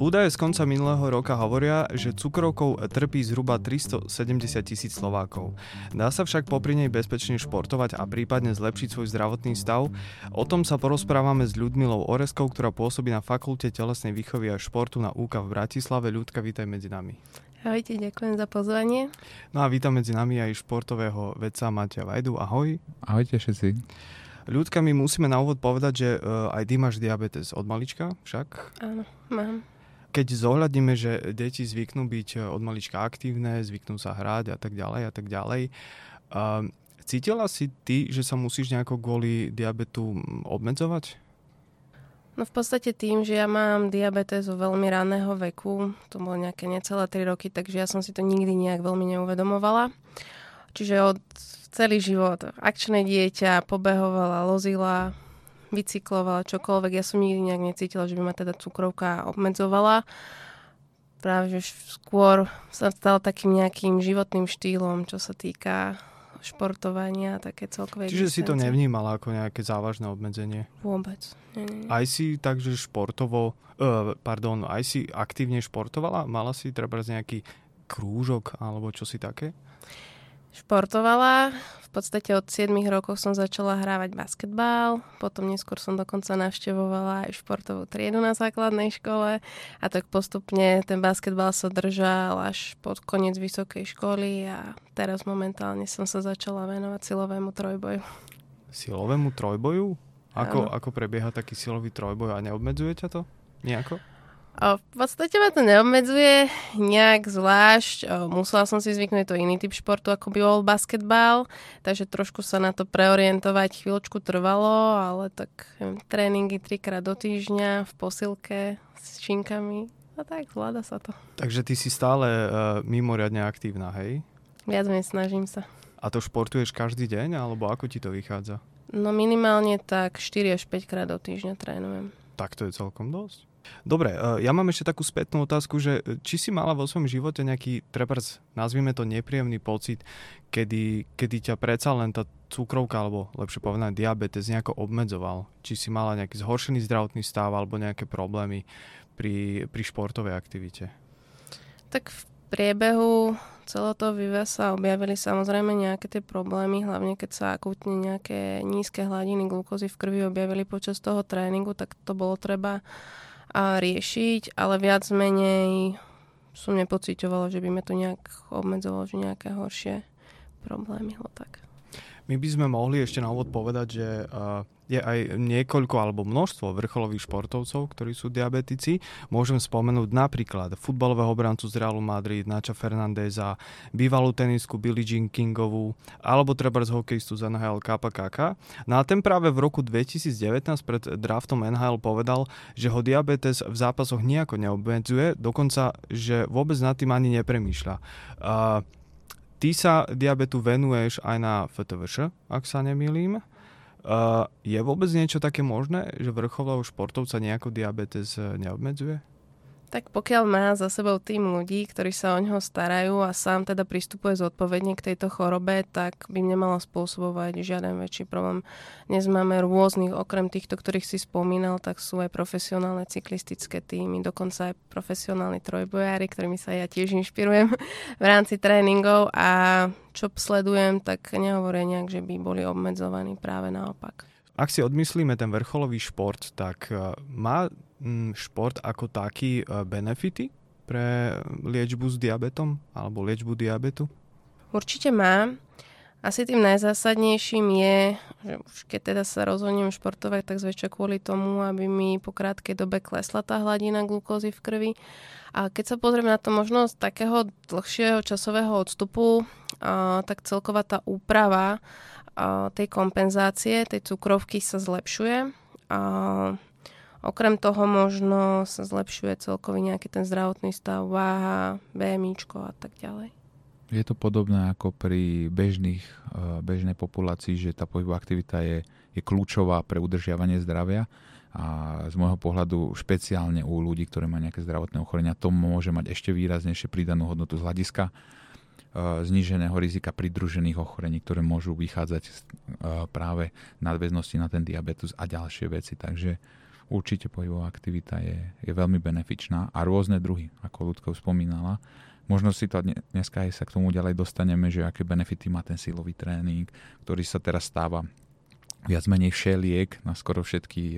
Údaje z konca minulého roka hovoria, že cukrovkou trpí zhruba 370 000 Slovákov. Dá sa však popri nej bezpečne športovať a prípadne zlepšiť svoj zdravotný stav? O tom sa porozprávame s Ľudmilou Oreskou, ktorá pôsobí na Fakulte telesnej výchovy a športu na UK v Bratislave. Ľudka, vítaj medzi nami. Ahojte, ďakujem za pozvanie. No a vítam medzi nami aj športového vedca Mateja Vajdu. Ahoj. Ahojte všetci. Ľudka, my musíme na úvod povedať, že aj ty máš diabetes od malička, však? Áno, mám. Keď zohľadníme, že deti zvyknú byť od malička aktívne, zvyknú sa hrať a tak ďalej, cítila si ty, že sa musíš nejako kvôli diabetu obmedzovať? No v podstate tým, že ja mám diabetes vo veľmi raného veku, to bolo nejaké necelé 3 roky, takže ja som si to nikdy nejak veľmi neuvedomovala. Čiže od celý život akčné dieťa, pobehovala, lozila, bicyklovala, čokoľvek. Ja som nikdy nejak necítila, že by ma teda cukrovka obmedzovala. Práve, že skôr sa stala takým nejakým životným štýlom, čo sa týka športovania, také celkové existencie. Čiže si to nevnímala ako nejaké závažné obmedzenie? Vôbec. Nie. Aj si takže aj si aktívne športovala? Mala si treba nejaký krúžok alebo čo si také? Športovala. V podstate od 7 rokov som začala hrávať basketbal. Potom neskôr som dokonca navštevovala aj športovú triedu na základnej škole. A tak postupne ten basketbal sa držal až pod koniec vysokej školy a teraz momentálne som sa začala venovať silovému trojboju. Silovému trojboju? Ako prebieha taký silový trojboj a neobmedzuje ťa to nejako? V podstate ma to neobmedzuje nejak zvlášť. Musela som si zvyknúť, to iný typ športu, ako by bol basketbal, takže trošku sa na to preorientovať chvíľočku trvalo, ale tak tréningy 3-krát do týždňa v posilke s činkami a tak zvláda sa to. Takže ty si stále mimoriadne aktívna, hej? Viac menej snažím sa. A to športuješ každý deň, alebo ako ti to vychádza? No minimálne tak 4 až 5 krát do týždňa trénujem. Tak to je celkom dosť. Dobre, ja mám ešte takú spätnú otázku, že či si mala vo svojom živote nejaký, trebárs, nazvime to nepríjemný pocit, kedy ťa predsa len tá cukrovka, alebo lepšie povedané diabetes nejako obmedzoval? Či si mala nejaký zhoršený zdravotný stav alebo nejaké problémy pri športovej aktivite? Tak v priebehu celého toho vývoja sa objavili samozrejme nejaké tie problémy, hlavne keď sa akútne nejaké nízke hladiny glukózy v krvi objavili počas toho tréningu, tak to bolo treba riešiť, ale viac menej som nepociťovala, že by ma to nejak obmedzovalo, že nejaké horšie problémy. Tak. My by sme mohli ešte na úvod povedať, že je aj niekoľko alebo množstvo vrcholových športovcov, ktorí sú diabetici. Môžem spomenúť napríklad futbalového obrancu z Realu Madrid, Nacha Fernandeza, bývalú tenisku Billie Jean Kingovú, alebo trebárs hokejistu z NHL KK. No a ten práve v roku 2019 pred draftom NHL povedal, že ho diabetes v zápasoch nejako neobmedzuje, dokonca, že vôbec nad tým ani nepremýšľa. Ty sa diabetu venuješ aj na FTVŠ, ak sa nemýlim. Je vôbec niečo také možné, že vrcholového športovca nejako diabetes neobmedzuje? Tak pokiaľ má za sebou tým ľudí, ktorí sa o ňoho starajú a sám teda pristupuje zodpovedne k tejto chorobe, tak by nemalo spôsobovať žiaden väčší problém. Dnes máme rôznych, okrem týchto, ktorých si spomínal, tak sú aj profesionálne cyklistické týmy, dokonca aj profesionálni trojbojári, ktorými sa ja tiež inšpirujem v rámci tréningov a čo sledujem, tak nehovoria nejak, že by boli obmedzovaní, práve naopak. Ak si odmyslíme ten vrcholový šport, tak má šport ako taký benefity pre liečbu s diabetom alebo liečbu diabetu? Určite má. Asi tým najzásadnejším je, že už keď teda sa rozhodnem športovať, tak zväčša kvôli tomu, aby mi po krátkej dobe klesla tá hladina glukózy v krvi. A keď sa pozrieme na to možno z takého dlhšieho časového odstupu, tak celková tá úprava tej kompenzácie, tej cukrovky sa zlepšuje. Okrem toho možno sa zlepšuje celkový nejaký ten zdravotný stav, váha, BMIčko a tak ďalej. Je to podobné ako pri bežnej populácii, že tá pohybová aktivita je kľúčová pre udržiavanie zdravia a z môjho pohľadu špeciálne u ľudí, ktorí majú nejaké zdravotné ochorenia, to môže mať ešte výraznejšie pridanú hodnotu z hľadiska zníženého rizika pridružených ochorení, ktoré môžu vychádzať práve nadväznosti na ten diabetes a ďalšie veci. Takže určite pohybová aktivita je veľmi benefičná a rôzne druhy, ako Ľudka už spomínala. Možno si to dneska aj sa k tomu ďalej dostaneme, že aké benefity má ten silový tréning, ktorý sa teraz stáva viac menej všeliek na skoro všetky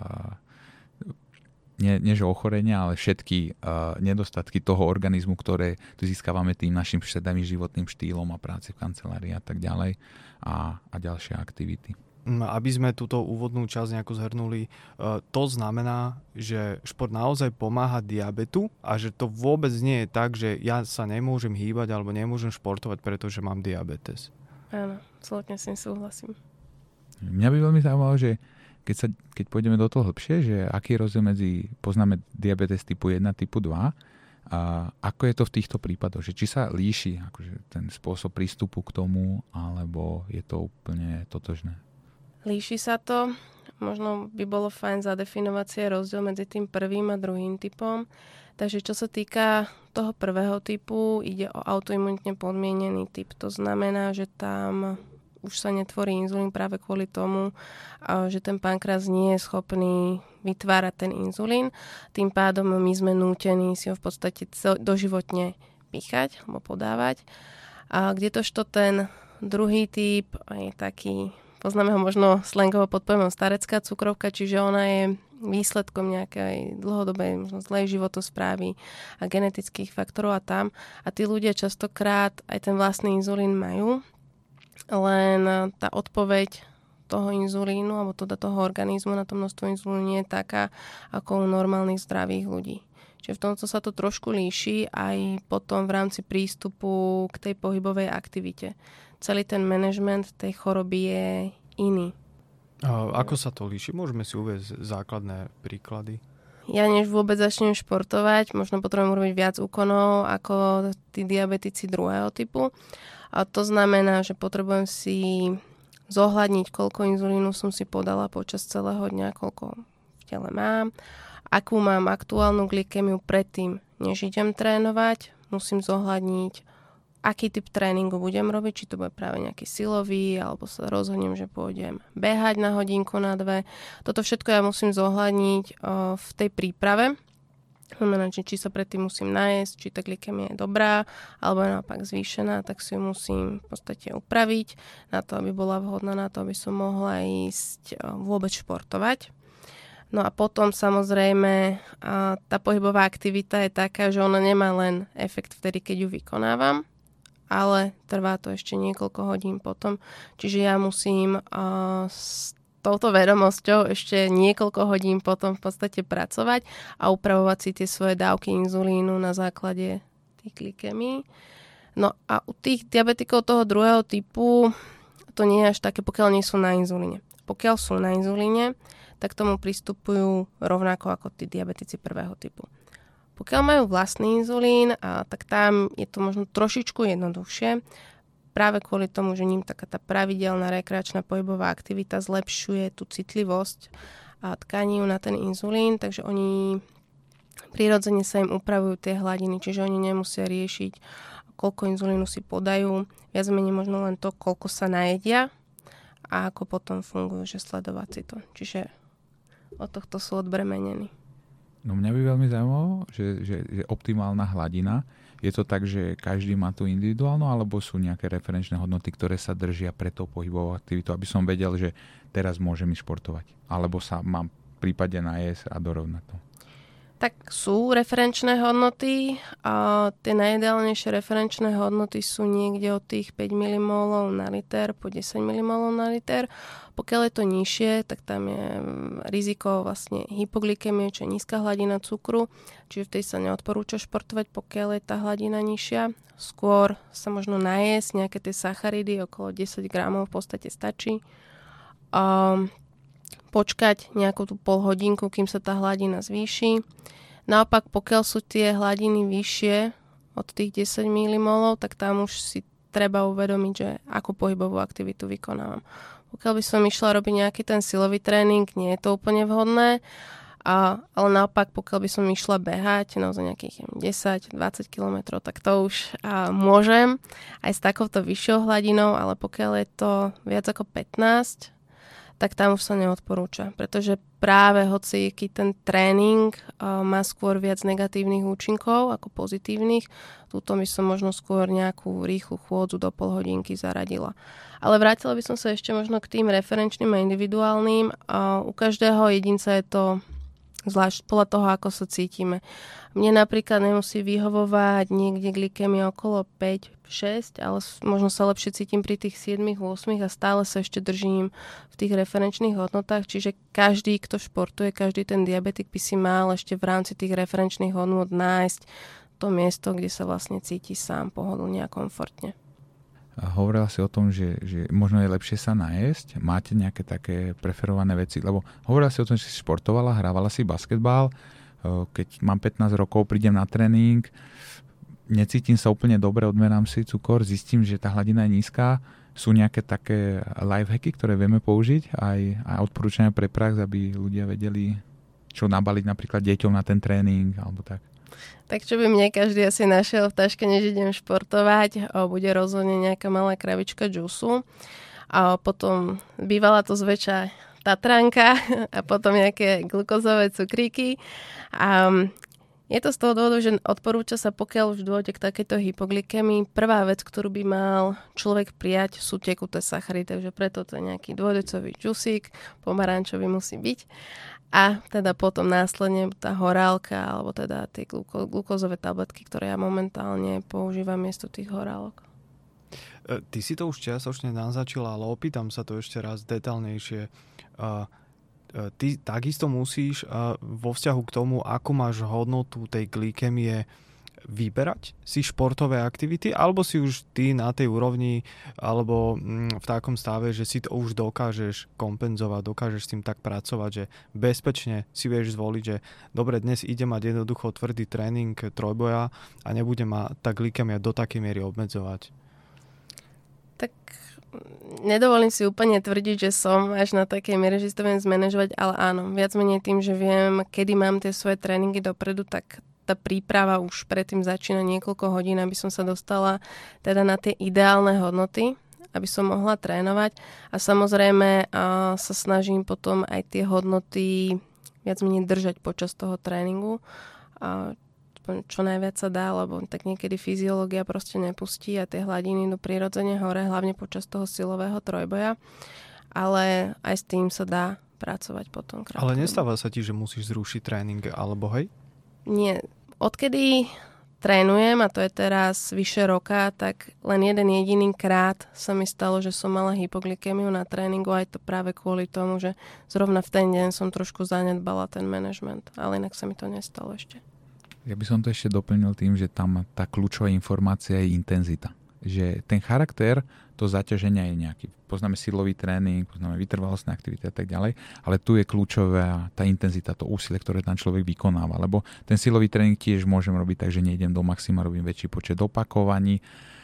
nie že ochorenia, ale všetky nedostatky toho organizmu, ktoré tu získavame tým našim šedavým životným štýlom a práci v kancelárii a tak ďalej a ďalšie aktivity. Aby sme túto úvodnú časť nejako zhrnuli, to znamená, že šport naozaj pomáha diabetu a že to vôbec nie je tak, že ja sa nemôžem hýbať alebo nemôžem športovať, pretože mám diabetes. Áno, absolútne s tým súhlasím. Mňa by veľmi zaujímalo, že keď pôjdeme do toho hlbšie, že aký je rozdiel poznáme diabetes typu 1, typu 2, a ako je to v týchto prípadoch, že či sa líši akože ten spôsob prístupu k tomu, alebo je to úplne totožné? Líši sa to. Možno by bolo fajn zadefinovať si rozdiel medzi tým prvým a druhým typom. Takže čo sa týka toho prvého typu, ide o autoimunitne podmienený typ. To znamená, že tam už sa netvorí inzulín práve kvôli tomu, že ten pankreas nie je schopný vytvárať ten inzulín. Tým pádom my sme nútení si ho v podstate doživotne píchať alebo podávať. A kdežto ten druhý typ je taký, poznáme ho možno slangovo pod pojmom starecká cukrovka, čiže ona je výsledkom nejakej dlhodobej možno zlej životosprávy a genetických faktorov a tí ľudia častokrát aj ten vlastný inzulín majú, len tá odpoveď toho inzulínu alebo teda toho organizmu na to množstvo inzulínu nie je taká ako u normálnych zdravých ľudí. Čiže v tomto sa to trošku líši aj potom v rámci prístupu k tej pohybovej aktivite. Celý ten manažment tej choroby je iný. Ako sa to líši? Môžeme si uvieť základné príklady. Ja než vôbec začnem športovať, možno potrebujem urobiť viac úkonov ako tí diabetici druhého typu. A to znamená, že potrebujem si zohľadniť, koľko inzulínu som si podala počas celého dňa, koľko v tele mám, akú mám aktuálnu glykemiu predtým, než idem trénovať. Musím zohľadniť, aký typ tréningu budem robiť, či to bude práve nejaký silový, alebo sa rozhodnem, že pôjdem behať na hodinku, na dve. Toto všetko ja musím zohľadniť v tej príprave. Znamená, či sa predtým musím najesť, či tá glykemia je dobrá, alebo je naopak zvýšená, tak si ju musím v podstate upraviť na to, aby bola vhodná na to, aby som mohla ísť vôbec športovať. No a potom samozrejme tá pohybová aktivita je taká, že ona nemá len efekt vtedy, keď ju vykonávam, ale trvá to ešte niekoľko hodín potom. Čiže ja musím s touto vedomosťou ešte niekoľko hodín potom v podstate pracovať a upravovať si tie svoje dávky inzulínu na základe tých glykemií. No a u tých diabetikov toho druhého typu to nie je až také, pokiaľ nie sú na inzulíne. Pokiaľ sú na inzulíne, tak tomu pristupujú rovnako ako tí diabetici prvého typu. Pokiaľ majú vlastný inzulín, tak tam je to možno trošičku jednoduchšie. Práve kvôli tomu, že ním taká tá pravidelná rekreačná pohybová aktivita zlepšuje tú citlivosť a tkanív na ten inzulín, takže oni prirodzene sa im upravujú tie hladiny, čiže oni nemusia riešiť, koľko inzulínu si podajú, viac menej možno len to, koľko sa najedia a ako potom fungujú, že sledovať si to. Čiže od tohto sú odbremenení. No mňa by veľmi zaujímalo, že optimálna hladina, je to tak, že každý má tú individuálnu, alebo sú nejaké referenčné hodnoty, ktoré sa držia pre tou pohybovou aktivitou, aby som vedel, že teraz môžem ísť športovať. Alebo sa mám v prípade najesť a dorovnať to. Tak sú referenčné hodnoty a tie najideálnejšie referenčné hodnoty sú niekde od tých 5 mmol na liter po 10 mmol na liter. Pokiaľ je to nižšie, tak tam je riziko vlastne hypoglykemie, čo je nízka hladina cukru, čiže v tej sa neodporúča športovať, pokiaľ je tá hladina nižšia. Skôr sa možno najesť, nejaké tie sacharidy, okolo 10 gramov v podstate stačí. Počkať nejakú tú pol hodinku, kým sa tá hladina zvýši. Naopak, pokiaľ sú tie hladiny vyššie od tých 10 mmol, tak tam už si treba uvedomiť, že akú pohybovú aktivitu vykonávam. Pokiaľ by som išla robiť nejaký ten silový tréning, nie je to úplne vhodné, ale naopak, pokiaľ by som išla behať naozaj nejakých 10-20 km, tak to už môžem aj s takouto vyššou hladinou, ale pokiaľ je to viac ako 15, tak tam už sa neodporúča. Pretože práve hociaký ten tréning má skôr viac negatívnych účinkov ako pozitívnych, túto by som možno skôr nejakú rýchlu chôdzu do pol hodinky zaradila. Ale vrátila by som sa ešte možno k tým referenčným a individuálnym. U každého jedinca je to zvlášť podľa toho, ako sa cítime. Mne napríklad nemusí vyhovovať niekde glykémia okolo 5-6, ale možno sa lepšie cítim pri tých 7-8 a stále sa ešte držím v tých referenčných hodnotách. Čiže každý, kto športuje, každý ten diabetik by si mal ešte v rámci tých referenčných hodnot nájsť to miesto, kde sa vlastne cíti sám pohodlne a komfortne. Hovorila si o tom, že možno je lepšie sa najesť. Máte nejaké také preferované veci? Lebo hovorila si o tom, že si športovala, hrávala si basketbal. Keď mám 15 rokov, prídem na tréning, necítim sa úplne dobre, odmerám si cukor, zistím, že tá hladina je nízka. Sú nejaké také lifehacky, ktoré vieme použiť? Aj odporúčania pre prax, aby ľudia vedeli, čo nabaliť napríklad deťom na ten tréning alebo tak? Tak čo by mne každý asi našiel v taške, než idem športovať, bude rozhodne nejaká malá krabička džusu. A potom bývala to zväčša tatranka a potom nejaké glukózové cukríky. A je to z toho dôvodu, že odporúča sa, pokiaľ už dôjde k takejto hypoglykemii, prvá vec, ktorú by mal človek prijať, sú tekuté sachary. Takže preto to je nejaký dvojdecový džusík, pomarančový musí byť. A teda potom následne tá horálka, alebo teda tie glukózové tabletky, ktoré ja momentálne používam miesto tých horálok. Ty si to už čiastočne naznačila, ale opýtam sa to ešte raz detailnejšie. Ty takisto musíš vo vzťahu k tomu, ako máš hodnotu tej glykemie, vyberať si športové aktivity, alebo si už ty na tej úrovni alebo v takom stave, že si to už dokážeš kompenzovať, dokážeš s tým tak pracovať, že bezpečne si vieš zvoliť, že dobre, dnes ide mať jednoducho tvrdý tréning trojboja a nebude ma tá glykemia do takej miery obmedzovať. Tak nedovolím si úplne tvrdiť, že som až na takej miere, že si to viem zmanéžovať, ale áno, viac menej tým, že viem, kedy mám tie svoje tréningy dopredu, tak tá príprava už predtým začína niekoľko hodín, aby som sa dostala teda na tie ideálne hodnoty, aby som mohla trénovať. A samozrejme sa snažím potom aj tie hodnoty viac menej držať počas toho tréningu. Čo najviac sa dá, lebo tak niekedy fyziológia proste nepustí a tie hladiny idú prirodzene hore, hlavne počas toho silového trojboja. Ale aj s tým sa dá pracovať potom. Ale nestáva sa ti, že musíš zrušiť tréning, alebo hej? Nie. Odkedy trénujem, a to je teraz vyše roka, tak len jeden jediný krát sa mi stalo, že som mala hypoglykemiu na tréningu, aj to práve kvôli tomu, že zrovna v ten deň som trošku zanedbala ten manažment. Ale inak sa mi to nestalo ešte. Ja by som to ešte doplnil tým, že tam tá kľúčová informácia je intenzita. Že ten charakter, to zaťaženia je nejaký. Poznáme silový tréning, poznáme vytrvalostné aktivity a tak ďalej, ale tu je kľúčová tá intenzita, to úsilie, ktoré ten človek vykonáva. Lebo ten silový tréning tiež môžem robiť tak, že nejdem do maxima, robím väčší počet opakovaní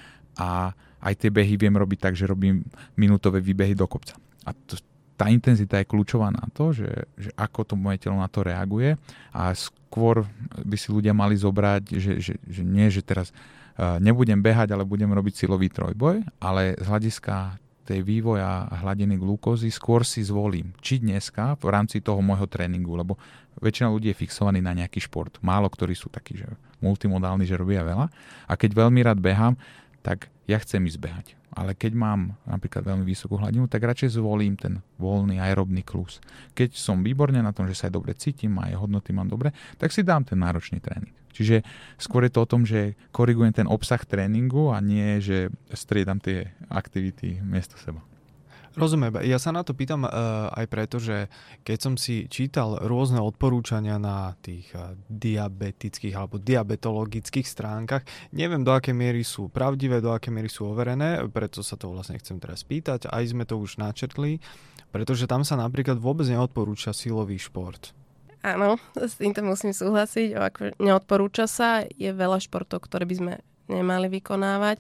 a aj tie behy viem robiť tak, že robím minútové výbehy do kopca. A tá intenzita je kľúčová na to, že ako to moje telo na to reaguje a skôr by si ľudia mali zobrať, že nie, že teraz nebudem behať, ale budem robiť silový trojboj, ale z hľadiska tej vývoja hladiny glukózy skôr si zvolím, či dneska v rámci toho môjho tréningu, lebo väčšina ľudí je fixovaný na nejaký šport. Málo ktorí sú takí, že multimodálni, že robia veľa. A keď veľmi rád behám, tak ja chcem ísť behať. Ale keď mám napríklad veľmi vysokú hladinu, tak radšej zvolím ten voľný aerobný klus. Keď som výborne na tom, že sa aj dobre cítim a aj hodnoty mám dobre, tak si dám ten náročný tréning. Čiže skôr je to o tom, že korigujem ten obsah tréningu a nie, že striedam tie aktivity miesto seba. Rozumiem. Ja sa na to pýtam aj preto, že keď som si čítal rôzne odporúčania na tých diabetických alebo diabetologických stránkach, neviem, do akej miery sú pravdivé, do akej miery sú overené, preto sa to vlastne chcem teraz pýtať. Aj sme to už načrtli, pretože tam sa napríklad vôbec neodporúča silový šport. Áno, s týmto musím súhlasiť. Neodporúča sa, je veľa športov, ktoré by sme nemali vykonávať.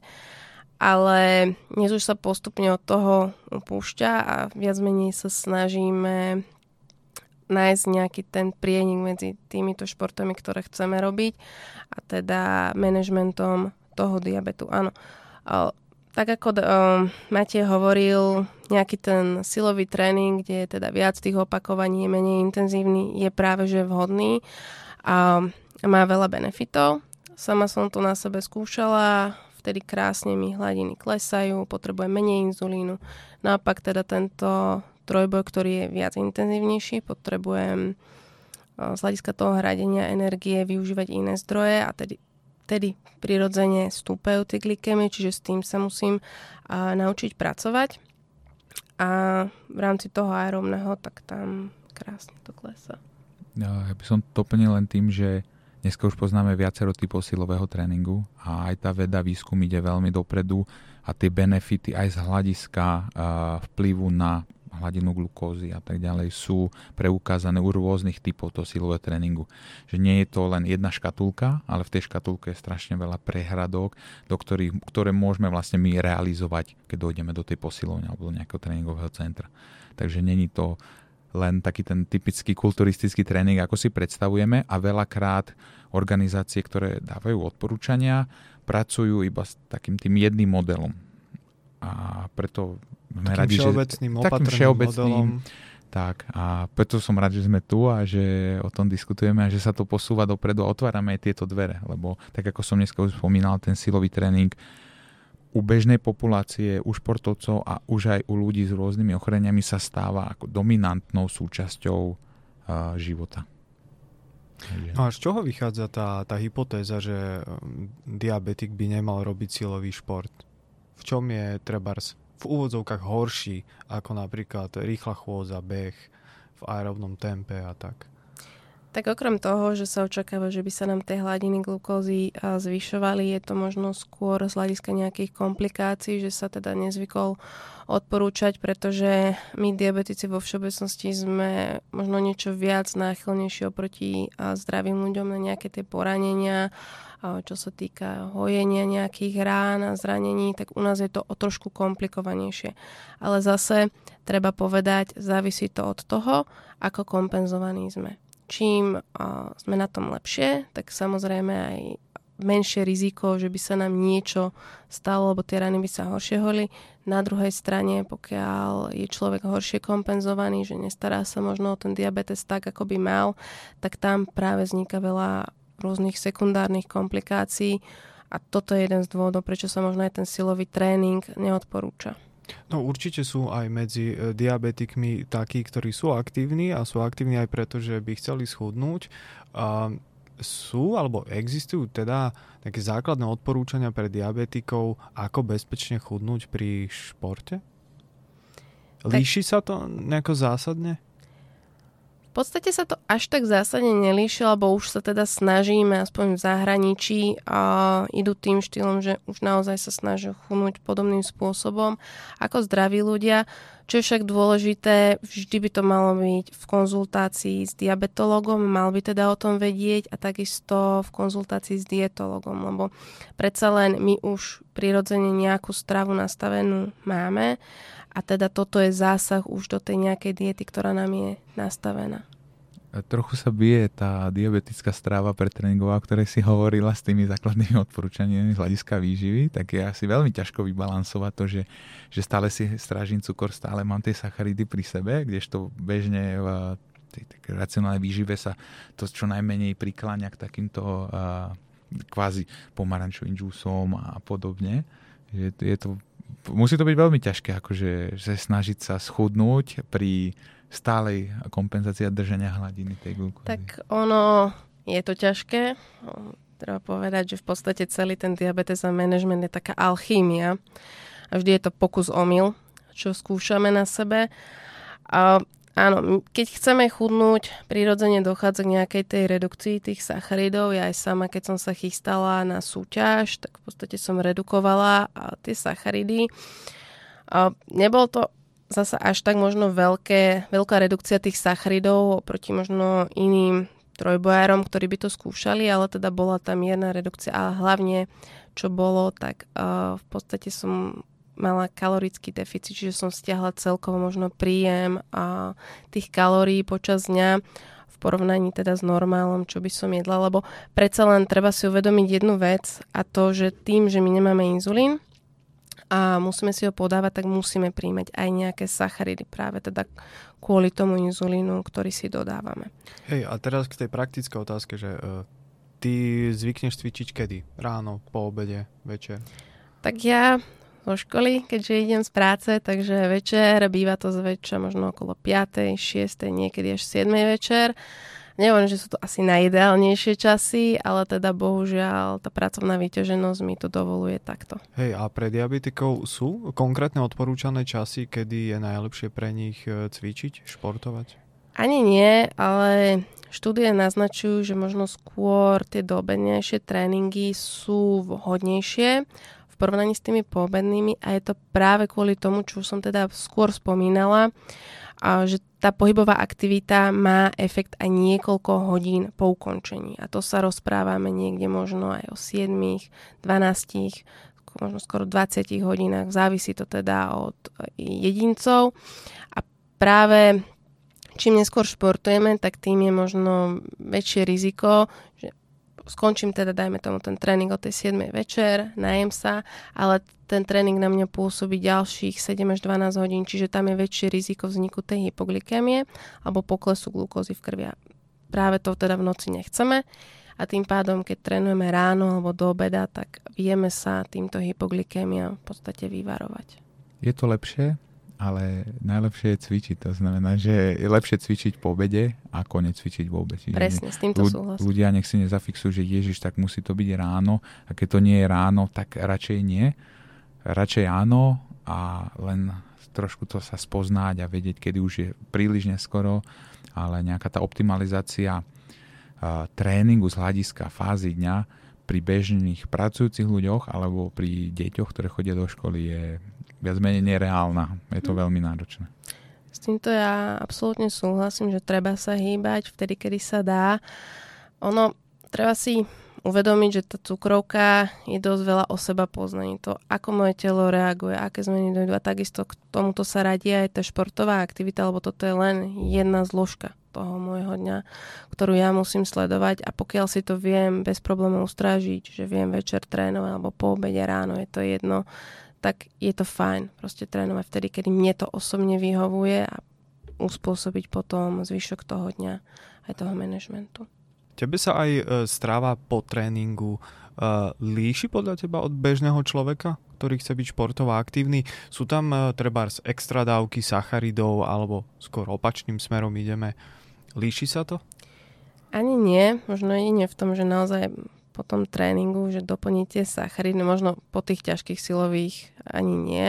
Ale dnes už sa postupne od toho upúšťa a viac menej sa snažíme nájsť nejaký ten prienik medzi týmito športami, ktoré chceme robiť a teda manažmentom toho diabetu. Áno, tak ako Matej hovoril, nejaký ten silový tréning, kde je teda viac tých opakovaní, je menej intenzívny, je práve že vhodný a má veľa benefitov. Sama som to na sebe skúšala, vtedy krásne mi hladiny klesajú, potrebujem menej inzulínu. Naopak teda tento trojboj, ktorý je viac intenzívnejší, potrebujem z hľadiska toho hradenia energie využívať iné zdroje a tedy prirodzene stúpajú tie glykémie, čiže s tým sa musím naučiť pracovať. A v rámci toho aerobného, tak tam krásne to klesá. Ja by som to doplnil len tým, že dneska už poznáme viacero typov silového tréningu a aj tá veda, výskum ide veľmi dopredu a tie benefity aj z hľadiska vplyvu na hladinu glukózy a tak ďalej sú preukázané u rôznych typov toho silového tréningu. Že nie je to len jedna škatulka, ale v tej škatulke je strašne veľa prehradok, ktoré môžeme vlastne my realizovať, keď dojdeme do tej posilovne alebo do nejakého tréningového centra. Takže není to len taký ten typický kulturistický tréning, ako si predstavujeme a veľakrát organizácie, ktoré dávajú odporúčania, pracujú iba s takým tým jedným modelom. A preto takým všeobecným opatrným modelom. Tak, a preto som rád, že sme tu a že o tom diskutujeme a že sa to posúva dopredu a otvárame aj tieto dvere, lebo tak ako som dneska už spomínal, ten silový tréning u bežnej populácie, u športovcov a už aj u ľudí s rôznymi ochoreniami sa stáva ako dominantnou súčasťou života. No a z čoho vychádza tá hypotéza, že diabetik by nemal robiť silový šport? V čom je trebárs v úvodzovkách horší ako napríklad rýchla chôdza, beh v aerobnom tempe a tak? Tak okrem toho, že sa očakáva, že by sa nám tie hladiny glukózy zvyšovali, je to možno skôr z hľadiska nejakých komplikácií, že sa teda nezvykol odporúčať, pretože my diabetici vo všeobecnosti sme možno niečo viac náchylnejší oproti zdravým ľuďom na nejaké tie poranenia, čo sa týka hojenia nejakých rán a zranení, tak u nás je to o trošku komplikovanejšie. Ale zase treba povedať, závisí to od toho, ako kompenzovaní sme. Čím sme na tom lepšie, tak samozrejme aj menšie riziko, že by sa nám niečo stalo, lebo tie rany by sa horšie holi. Na druhej strane, pokiaľ je človek horšie kompenzovaný, že nestará sa možno o ten diabetes tak, ako by mal, tak tam práve vzniká veľa rôznych sekundárnych komplikácií a toto je jeden z dôvodov, prečo sa možno aj ten silový tréning neodporúča. No určite sú aj medzi diabetikmi takí, ktorí sú aktívni a sú aktívni aj preto, že by chceli schudnúť. Sú alebo existujú teda také základné odporúčania pre diabetikov, ako bezpečne chudnúť pri športe? Líši sa to nejako zásadne? V podstate sa to až tak zásadne nelíši, lebo už sa teda snažíme, aspoň v zahraničí, a idú tým štýlom, že už naozaj sa snažia chudnúť podobným spôsobom ako zdraví ľudia. Čo je však dôležité, vždy by to malo byť v konzultácii s diabetologom, mal by teda o tom vedieť a takisto v konzultácii s dietologom, lebo predsa len my už prirodzene nejakú stravu nastavenú máme a teda toto je zásah už do tej nejakej diety, ktorá nám je nastavená. Trochu sa bije tá diabetická stráva pretréningová, o ktorej si hovorila s tými základnými odporúčaniami z hľadiska výživy, tak je asi veľmi ťažko vybalansovať to, že stále si strážim cukor, stále mám tie sacharidy pri sebe, kdežto bežne v tej racionálnej výžive sa to čo najmenej prikláňa k takýmto kvázi pomarančovým džúsom a podobne. Musí to byť veľmi ťažké, akože že snažiť sa schudnúť pri stálej kompenzácia držania hladiny tej glukózy. Tak ono je to ťažké. Treba povedať, že v podstate celý ten diabetes a management je taká alchýmia. A vždy je to pokus omyl, čo skúšame na sebe. A áno, keď chceme chudnúť, prirodzene dochádza k nejakej tej redukcii tých sacharidov. Ja aj sama, keď som sa chystala na súťaž, tak v podstate som redukovala tie sacharidy. Nebol to zasa až tak možno veľká redukcia tých sacharidov oproti možno iným trojbojárom, ktorí by to skúšali, ale teda bola tam mierna redukcia a hlavne, čo bolo, tak v podstate som mala kalorický deficit, čiže som stiahla celkovo možno príjem a tých kalórií počas dňa v porovnaní teda s normálom, čo by som jedla, lebo predsa len treba si uvedomiť jednu vec a to, že tým, že my nemáme inzulín, a musíme si ho podávať, tak musíme príjmať aj nejaké sacharidy práve teda kvôli tomu inzulínu, ktorý si dodávame. Hej, a teraz k tej praktickej otázke, že ty zvykneš cvičiť kedy? Ráno, po obede, večer? Tak ja zo školy, keďže idem z práce, takže večer, býva to zväčša možno okolo 5., 6., niekedy až 7. večer. Neviem, že sú to asi najideálnejšie časy, ale teda bohužiaľ tá pracovná vyťaženosť mi to dovoluje takto. Hej, a pre diabetikov sú konkrétne odporúčané časy, kedy je najlepšie pre nich cvičiť, športovať? Ani nie, ale štúdie naznačujú, že možno skôr tie doobednejšie tréningy sú vhodnejšie v porovnaní s tými poobednými a je to práve kvôli tomu, čo som teda skôr spomínala, a že tá pohybová aktivita má efekt aj niekoľko hodín po ukončení. A to sa rozprávame niekde možno aj o 7, 12, možno skoro 20 hodinách. Závisí to teda od jedincov. A práve čím neskôr športujeme, tak tým je možno väčšie riziko, že skončím teda, dajme tomu, ten tréning o tej 7 večer, najem sa, ale ten tréning na mňa pôsobí ďalších 7 až 12 hodín, čiže tam je väčšie riziko vzniku tej hypoglykémie alebo poklesu glukózy v krvi. A práve to teda v noci nechceme a tým pádom, keď trénujeme ráno alebo do obeda, tak vieme sa týmto hypoglykémiám v podstate vyvarovať. Je to lepšie, ale najlepšie je cvičiť. To znamená, že je lepšie cvičiť po obede, ako necvičiť vôbec. Presne, s týmto súhlasím. Ľudia nech si nezafixujú, že Ježiš, tak musí to byť ráno. A keď to nie je ráno, tak radšej nie. Radšej áno a len trošku to sa spoznáť a vedieť, kedy už je príliš neskoro, ale nejaká tá optimalizácia tréningu z hľadiska fázy dňa pri bežných pracujúcich ľuďoch alebo pri deťoch, ktoré chodia do školy, je viac menej nereálna. Je to veľmi náročné. S týmto ja absolútne súhlasím, že treba sa hýbať vtedy, kedy sa dá. Treba si uvedomiť, že tá cukrovka je dosť veľa o seba poznaní. To, ako moje telo reaguje, aké zmeny dojdú. A takisto k tomuto sa radí aj tá športová aktivita, lebo toto je len jedna zložka toho môjho dňa, ktorú ja musím sledovať a pokiaľ si to viem bez problémov ustrážiť, že viem večer trénovať alebo po obede ráno, je to jedno, tak je to fajn proste trénovať vtedy, kedy mne to osobne vyhovuje a uspôsobiť potom zvyšok toho dňa aj toho manažmentu. Tebe sa aj strava po tréningu líši podľa teba od bežného človeka, ktorý chce byť športovo aktívny? Sú tam trebárs extra dávky sacharidov alebo skôr opačným smerom ideme? Líši sa to? Ani nie. Možno jedine v tom, že naozaj po tom tréningu, že doplníte sacharidy, možno po tých ťažkých silových ani nie.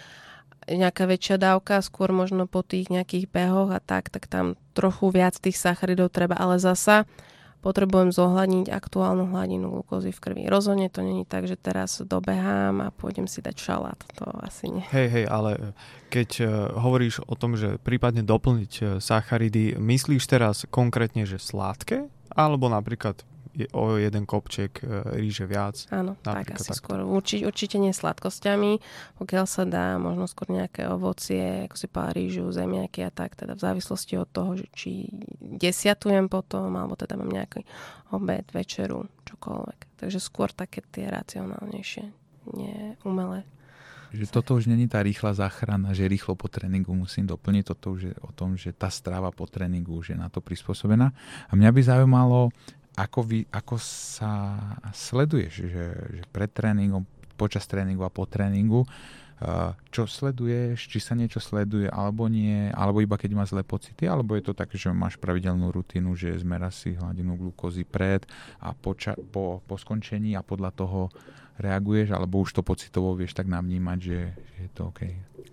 Nejaká väčšia dávka, skôr možno po tých nejakých behoch a tak tam trochu viac tých sacharidov treba, ale zasa potrebujem zohľadniť aktuálnu hladinu glukózy v krvi. Rozhodne to není tak, že teraz dobehám a pôjdem si dať šalát. To asi nie. Hej, ale keď hovoríš o tom, že prípadne doplniť sacharidy, myslíš teraz konkrétne, že sladké? Alebo napríklad o jeden kopček rýže viac? Áno, tak asi takto. Skôr. Určite nie sladkosťami. Pokiaľ sa dá, možno skôr nejaké ovocie, ako si povedal, rýžu, zemiaky a tak, teda v závislosti od toho, že či desiatujem potom, alebo teda mám nejaký obed, večeru, čokoľvek. Takže skôr také tie racionálnejšie, nie umelé. Že toto už není tá rýchla záchrana, že rýchlo po tréningu musím doplniť. Toto už je o tom, že tá strava po tréningu už je na to prispôsobená. A mňa by zaujímalo, ako sa sleduješ, že pred tréningom, počas tréningu a po tréningu, čo sleduješ, či sa niečo sleduje alebo nie, alebo iba keď máš zlé pocity, alebo je to také, že máš pravidelnú rutinu, že zmeráš si hladinu glukózy pred a po skončení a podľa toho reaguješ, alebo už to pocitovo vieš tak navnímať, že je to OK?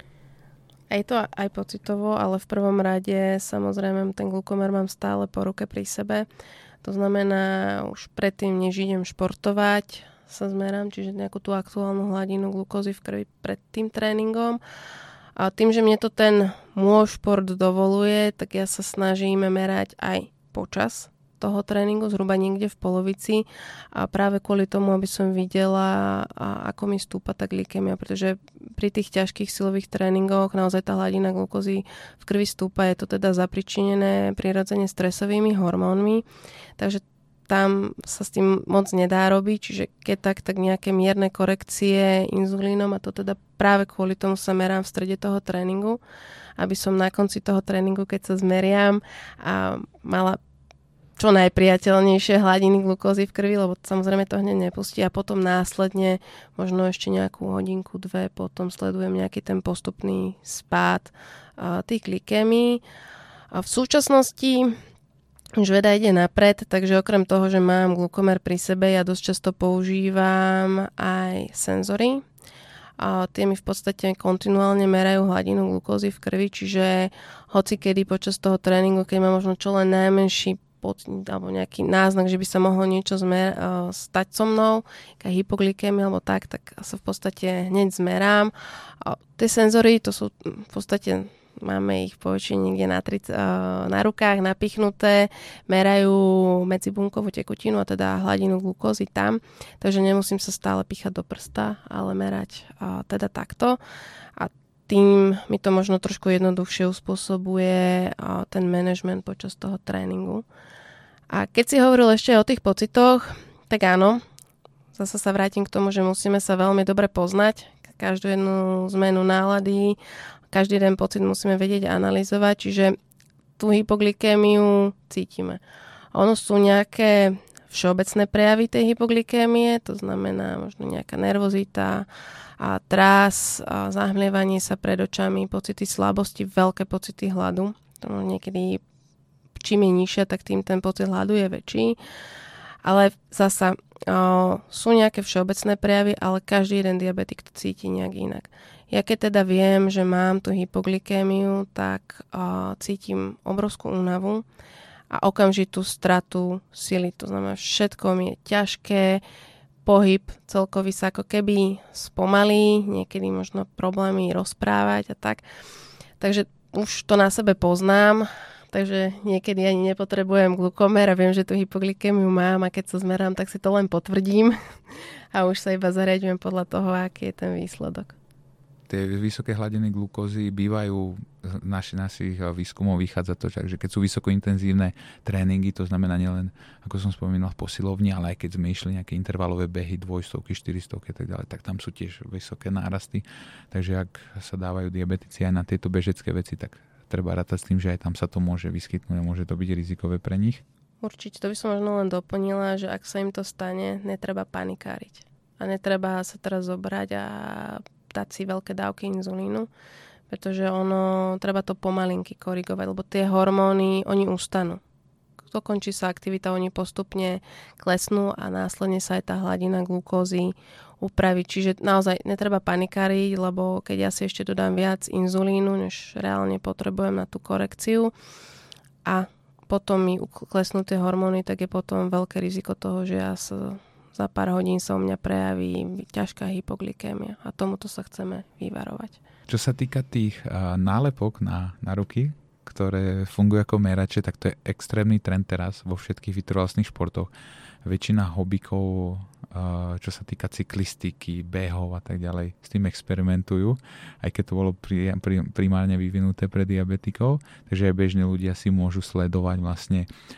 Je to aj pocitovo, ale v prvom rade samozrejme ten glukomer mám stále po ruke pri sebe. To znamená, už predtým, než idem športovať, sa zmerám, čiže nejakú tú aktuálnu hladinu glukózy v krvi pred tým tréningom. A tým, že mne to ten môj šport dovoluje, tak ja sa snažím merať aj počas toho tréningu, zhruba niekde v polovici. A práve kvôli tomu, aby som videla, ako mi stúpa tá glykémia, pretože pri tých ťažkých silových tréningoch naozaj tá hladina glukózy v krvi stúpa. Je to teda zapričinené prirodzene stresovými hormónmi. Takže tam sa s tým moc nedá robiť, čiže keď tak nejaké mierne korekcie inzulínom a to teda práve kvôli tomu sa merám v strede toho tréningu, aby som na konci toho tréningu, keď sa zmeriam a mala čo najpriateľnejšie hladiny glukózy v krvi, lebo samozrejme to hneď nepustí a potom následne možno ešte nejakú hodinku, dve, potom sledujem nejaký ten postupný spád tých glykémií. A v súčasnosti už veda ide napred, takže okrem toho, že mám glukomer pri sebe, ja dosť často používam aj senzory. A tie mi v podstate kontinuálne merajú hladinu glukózy v krvi, čiže hoci kedy počas toho tréningu, keď mám možno čo len najmenší pocit alebo nejaký náznak, že by sa mohlo niečo stať so mnou, nejaká hypoglykémia alebo tak sa v podstate hneď zmerám. A tie senzory, to sú v podstate máme ich poväčšine niekde na rukách napichnuté, merajú medzibunkovú tekutinu a teda hladinu glukózy tam, takže nemusím sa stále píchať do prsta, ale merať teda takto. A tým mi to možno trošku jednoduchšie uspôsobuje ten manažment počas toho tréningu. A keď si hovoril ešte o tých pocitoch, tak áno, zase sa vrátim k tomu, že musíme sa veľmi dobre poznať, každú jednu zmenu nálady, každý jeden pocit musíme vedieť analyzovať, čiže tú hypoglykémiu cítime. Ono sú nejaké všeobecné prejavy tej hypoglykémie, to znamená možno nejaká nervozita a trás, a zahmlievanie sa pred očami, pocity slabosti, veľké pocity hladu. To niekedy čím je nižšia, tak tým ten pocit hladu je väčší. Ale zasa sú nejaké všeobecné prejavy, ale každý jeden diabetik to cíti nejak inak. Ja keď teda viem, že mám tú hypoglykémiu, tak cítim obrovskú únavu a okamžitú stratu sily. To znamená, všetko mi je ťažké, pohyb celkový sa ako keby spomalí, niekedy možno problémy rozprávať a tak. Takže už to na sebe poznám, takže niekedy ani nepotrebujem glukomer a viem, že tú hypoglykémiu mám a keď sa zmerám, tak si to len potvrdím a už sa iba zariaďujem podľa toho, aký je ten výsledok. Tie vysoké hladiny glukózy bývajú, našich výskumov vychádza to, že keď sú vysokointenzívne tréningy, to znamená nielen, ako som spomínal, v posilovni, ale aj keď sme išli nejaké intervalové behy, 200, 400 a tak ďalej, tak tam sú tiež vysoké nárasty. Takže ak sa dávajú diabetici aj na tieto bežecké veci, tak treba rátať s tým, že aj tam sa to môže vyskytnúť a môže to byť rizikové pre nich. Určite, to by som možno len doplnila, že ak sa im to stane, netreba panikáriť. A netreba sa teraz zobrať a dať si veľké dávky inzulínu, pretože treba to pomalinky korigovať, lebo tie hormóny, oni ustanú. Dokončí sa aktivita, oni postupne klesnú a následne sa aj tá hladina glukózy upraví. Čiže naozaj netreba panikáriť, lebo keď ja si ešte dodám viac inzulínu, než reálne potrebujem na tú korekciu a potom mi klesnú tie hormóny, tak je potom veľké riziko toho, že ja za pár hodín sa u mňa prejaví ťažká hypoglykémia a tomuto sa chceme vyvarovať. Čo sa týka tých nálepok na ruky, ktoré fungujú ako merače, tak to je extrémny trend teraz vo všetkých vytrvalostných športoch. Väčšina hobíkov, čo sa týka cyklistiky, behov a tak ďalej, s tým experimentujú, aj keď to bolo primárne vyvinuté pre diabetikov, takže aj bežní ľudia si môžu sledovať vlastne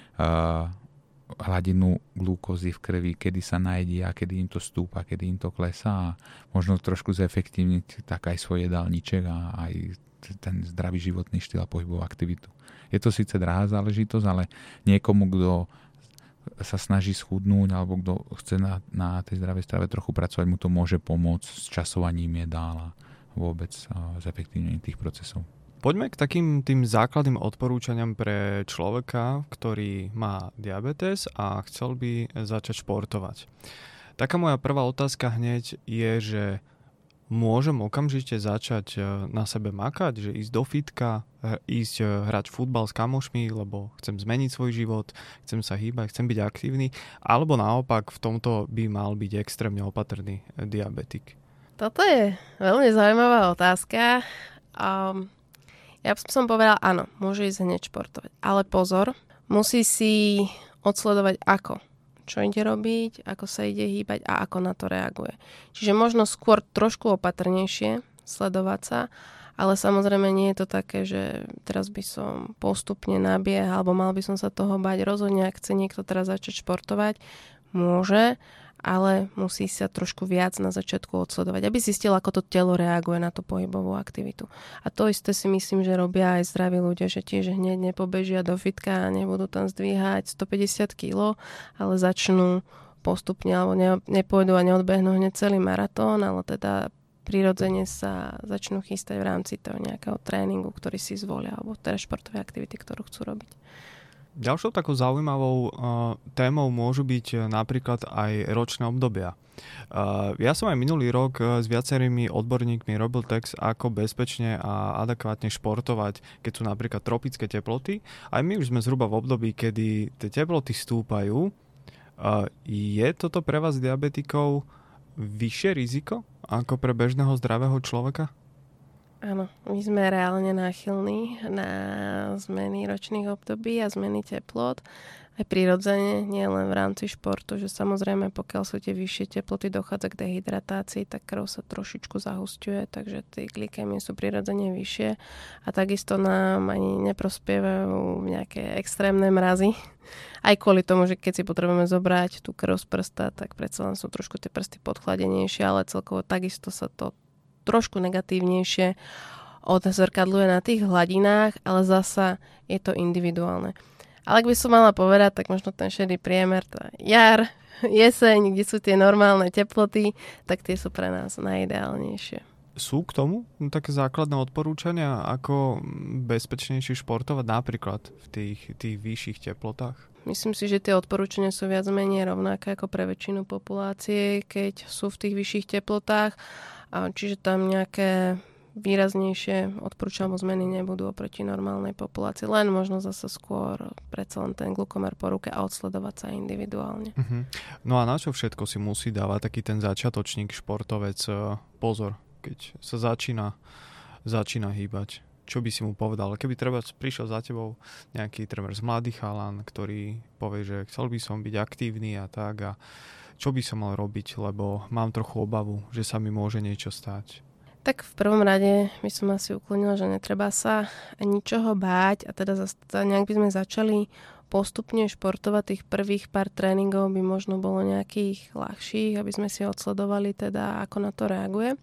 hladinu glukózy v krvi, kedy sa najedia, kedy im to stúpa, kedy im to klesá a možno trošku zefektívniť tak aj svoj jedálniček a aj ten zdravý životný štýl a pohybovú aktivitu. Je to síce drahá záležitosť, ale niekomu, kto sa snaží schudnúť alebo kto chce na tej zdravej strave trochu pracovať, mu to môže pomôcť s časovaním jedál a vôbec zefektívnením tých procesov. Poďme k takým tým základným odporúčaniam pre človeka, ktorý má diabetes a chcel by začať športovať. Taká moja prvá otázka hneď je, že môžem okamžite začať na sebe makať, že ísť do fitka, ísť hrať futbal s kamošmi, lebo chcem zmeniť svoj život, chcem sa hýbať, chcem byť aktívny, alebo naopak v tomto by mal byť extrémne opatrný diabetik? Toto je veľmi zaujímavá otázka. Ja som povedala, áno, môže ísť hneď športovať. Ale pozor, musí si odsledovať ako. Čo ide robiť, ako sa ide hýbať a ako na to reaguje. Čiže možno skôr trošku opatrnejšie sledovať sa Ale samozrejme nie je to také, že teraz by som postupne nabiehal, alebo mal by som sa toho bať. Rozhodne, ak chce niekto teraz začať športovať, môže, ale musí sa trošku viac na začiatku odsledovať, aby zistil, ako to telo reaguje na tú pohybovú aktivitu. A to isté si myslím, že robia aj zdraví ľudia, že tiež hneď nepobežia do fitka a nebudú tam zdvíhať 150 kg, ale začnú postupne, alebo nepôjdu a neodbehnú hneď celý maratón, ale teda prirodzene sa začnú chystať v rámci toho nejakého tréningu, ktorý si zvolia, alebo teda športovej aktivity, ktorú chcú robiť. Ďalšou takou zaujímavou témou môžu byť napríklad aj ročné obdobia. Ja som aj minulý rok s viacerými odborníkmi robil text, ako bezpečne a adekvátne športovať, keď sú napríklad tropické teploty. Aj my už sme zhruba v období, kedy tie teploty stúpajú. Je toto pre vás diabetikov vyššie riziko ako pre bežného zdravého človeka? Áno, my sme reálne náchylní na zmeny ročných období a zmeny teplot. Aj prirodzene, nie len v rámci športu, že samozrejme pokiaľ sú tie vyššie teploty, dochádza k dehydratácii, tak krv sa trošičku zahusťuje, takže tie glykémie sú prirodzene vyššie a takisto nám ani neprospievajú nejaké extrémne mrazy. Aj kvôli tomu, že keď si potrebujeme zobrať tú krv z prsta, tak predsa len sú trošku tie prsty podchladenejšie, ale celkovo takisto sa to trošku negatívnejšie odzrkadluje na tých hladinách, ale zasa je to individuálne. Ale ak by som mala povedať, tak možno ten šedý priemer, tá jar, jeseň, kde sú tie normálne teploty, tak tie sú pre nás najideálnejšie. Sú k tomu také základné odporúčania, ako bezpečnejšie športovať napríklad v tých vyšších teplotách? Myslím si, že tie odporúčania sú viac menej rovnaké ako pre väčšinu populácie, keď sú v tých vyšších teplotách. Čiže tam nejaké výraznejšie odporúčania zmeny nebudú oproti normálnej populácii. Len možno zase skôr predsa len ten glukomer po ruke a odsledovať sa individuálne. Uh-huh. No a na čo všetko si musí dávať taký ten začiatočník, športovec pozor, keď sa začína hýbať? Čo by si mu povedal? Keby treba prišiel za tebou nejaký z mladý chalan, ktorý povie, že chcel by som byť aktívny a tak, a čo by som mal robiť, lebo mám trochu obavu, že sa mi môže niečo stať. Tak v prvom rade by som asi uklonila, že netreba sa ničoho báť a teda nejak by sme začali postupne športovať. Tých prvých pár tréningov by možno bolo nejakých ľahších, aby sme si odsledovali teda, ako na to reaguje.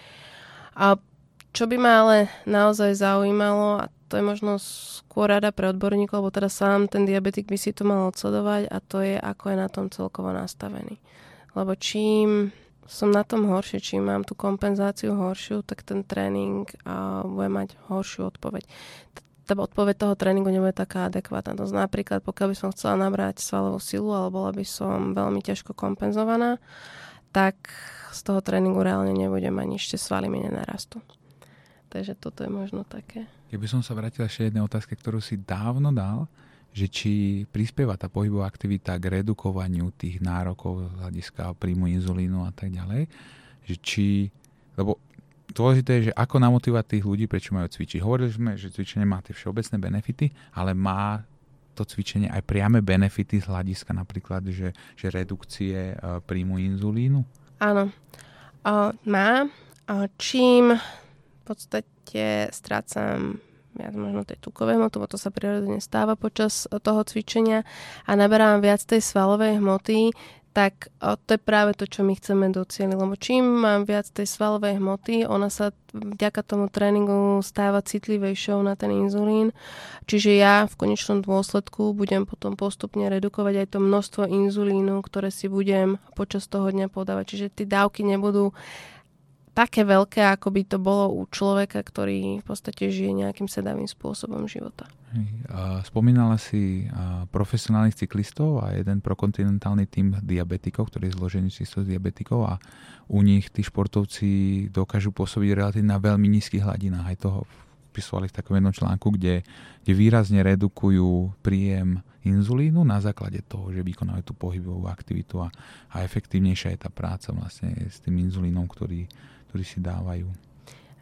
A čo by ma ale naozaj zaujímalo, a to je možno skôr rada pre odborníkov, lebo teda sám ten diabetik by si to mal odsledovať, a to je, ako je na tom celkovo nastavený. Lebo čím som na tom horšie, čím mám tú kompenzáciu horšiu, tak ten tréning bude mať horšiu odpoveď. Tá odpoveď toho tréningu nebude taká adekvátna. To znamená, napríklad, pokiaľ by som chcela nabrať svalovú silu, alebo bola by som veľmi ťažko kompenzovaná, tak z toho tréningu reálne nebudem mať nič, tie svaly mi nenarastú. Takže toto je možno také. Keby som sa vrátila ešte jednej otázke, ktorú si dávno dal, že či prispieva tá pohybová aktivita k redukovaniu tých nárokov z hľadiska príjmu inzulínu a tak ďalej, že či, lebo dôležité je, že ako namotivovať tých ľudí, prečo majú cvičiť. Hovorili sme, že cvičenie má tie všeobecné benefity, ale má to cvičenie aj priame benefity z hľadiska napríklad, že redukcie príjmu inzulínu? Áno, má. Čím v podstate strácam viac možno tej tukovej hmoty, to sa prirodzene stáva počas toho cvičenia a naberám viac tej svalovej hmoty, tak to je práve to, čo my chceme docieliť. Lebo čím mám viac tej svalovej hmoty, ona sa vďaka tomu tréningu stáva citlivejšou na ten inzulín. Čiže ja v konečnom dôsledku budem potom postupne redukovať aj to množstvo inzulínu, ktoré si budem počas toho dňa podávať. Čiže tie dávky nebudú také veľké, ako by to bolo u človeka, ktorý v podstate žije nejakým sedavým spôsobom života. Spomínala si profesionálnych cyklistov a jeden prokontinentálny tím diabetikov, ktorý je zložený čisto z diabetikov, a u nich tí športovci dokážu pôsobiť relatívne na veľmi nízkych hladinách. Aj toho vpisovali v takom jednom článku, kde výrazne redukujú príjem inzulínu na základe toho, že vykonajú tú pohybovú aktivitu a efektívnejšia je tá práca vlastne s tým inzulínom, ktorý si dávajú.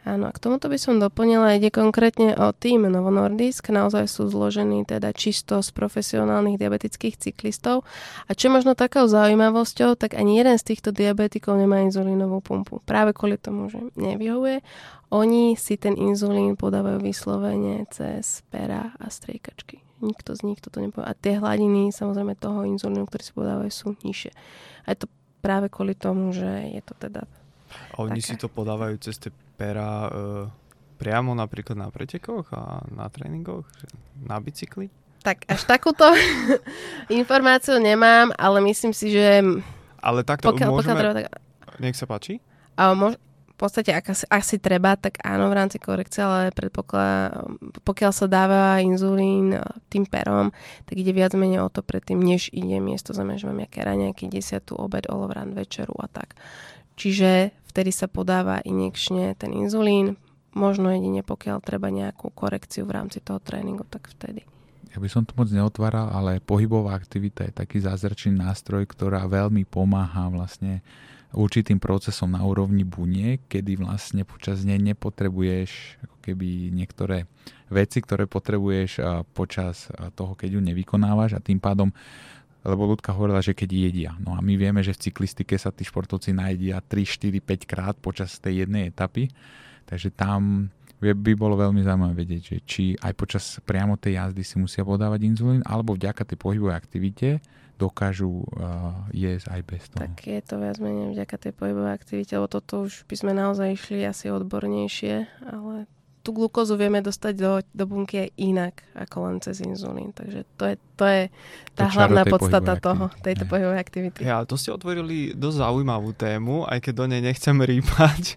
Áno, a k tomuto by som doplnila, ide konkrétne o tým Novo Nordisk, naozaj sú zložení teda čisto z profesionálnych diabetických cyklistov. A čo je možno takou zaujímavosťou, tak ani jeden z týchto diabetikov nemá inzulínovú pumpu. Práve kvôli tomu, že nevyhovuje. Oni si ten inzulín podávajú vyslovene cez pera a striekačky. Nikto z nich toto nepovie. A tie hladiny samozrejme toho inzulínu, ktorý si podávajú, sú nižšie. A je to práve kvôli tomu, že je to teda a oni si to podávajú cez tie pera priamo napríklad na pretekoch a na tréningoch? Na bicykli? Tak až takúto informáciu nemám, ale myslím si, že ale takto môžeme... treba, tak... Nech sa páči. V podstate, ak asi treba, tak áno v rámci korekcie, ale pokiaľ sa dáva inzulín tým perom, tak ide viac menej o to predtým, než ide miesto znamená, že mám nejaké raňajky, 10, obed, olovran, večeru a tak. Čiže vtedy sa podáva injekčne ten inzulín, možno jedine pokiaľ treba nejakú korekciu v rámci toho tréningu, tak vtedy. Ja by som to moc neotváral, ale pohybová aktivita je taký zázračný nástroj, ktorá veľmi pomáha vlastne určitým procesom na úrovni buniek, kedy vlastne počas nej nepotrebuješ ako keby niektoré veci, ktoré potrebuješ počas toho, keď ju nevykonávaš a tým pádom lebo ľudka hovorila, že keď jedia. No a my vieme, že v cyklistike sa tí športovci najedia 3, 4, 5 krát počas tej jednej etapy. Takže tam by bolo veľmi zaujímavé vedieť, že či aj počas priamo tej jazdy si musia podávať inzulín, alebo vďaka tej pohybovej aktivite dokážu jesť aj bez toho. Tak je to viac menej vďaka tej pohybovej aktivite, lebo toto už by sme naozaj išli asi odbornejšie, ale tú glukózu vieme dostať do bunky aj inak, ako len cez inzulín. Takže to je tá hlavná podstata tejto pohybovej aktivity. Ja, to ste otvorili dosť zaujímavú tému, aj keď do nej nechcem rýpať.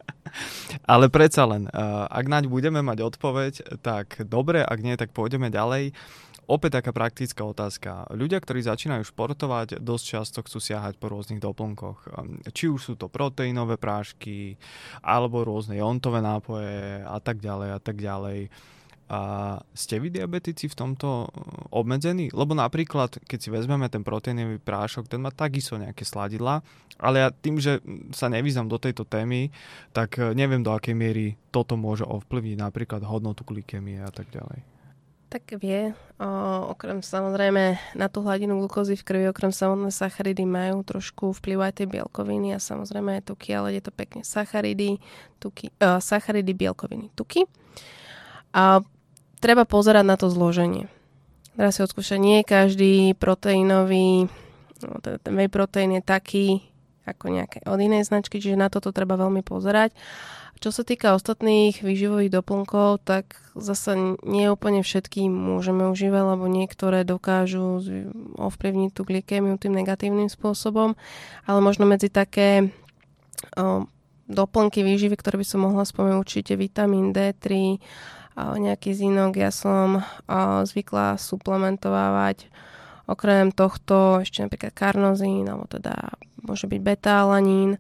Ale predsa len, ak naň budeme mať odpoveď, tak dobre, ak nie, tak pôjdeme ďalej. Opäť taká praktická otázka. Ľudia, ktorí začínajú športovať, dosť často chcú siahať po rôznych doplnkoch. Či už sú to proteínové prášky, alebo rôzne jontové nápoje a tak ďalej a tak ďalej. A ste vy diabetici v tomto obmedzení? Lebo napríklad, keď si vezmeme ten proteínový prášok, ten má takisto nejaké sladidlá, ale ja tým, že sa nevyznam do tejto témy, tak neviem, do akej miery toto môže ovplyvniť napríklad hodnotu glykémie a tak ďalej. Tak vie. Okrem samozrejme na tú hladinu glukózy v krvi, okrem samotné sacharidy majú trošku vplyv aj tie bielkoviny a samozrejme aj tuky, ale je to pekne sacharidy, bielkoviny, tuky. A treba pozerať na to zloženie. Treba si odskúšať, nie každý proteínový, ten whey proteín je taký ako nejaké od inej značky, čiže na toto treba veľmi pozerať. Čo sa týka ostatných výživových doplnkov, tak zase nie úplne všetky môžeme užívať, lebo niektoré dokážu ovplyvniť tú glykémiu tým negatívnym spôsobom, ale možno medzi také doplnky výživy, ktoré by som mohla spomenúť, určite vitamín D3, nejaký zinok, ja som zvykla suplementovávať okrem tohto ešte napríklad karnozín, alebo teda môže byť beta-alanín.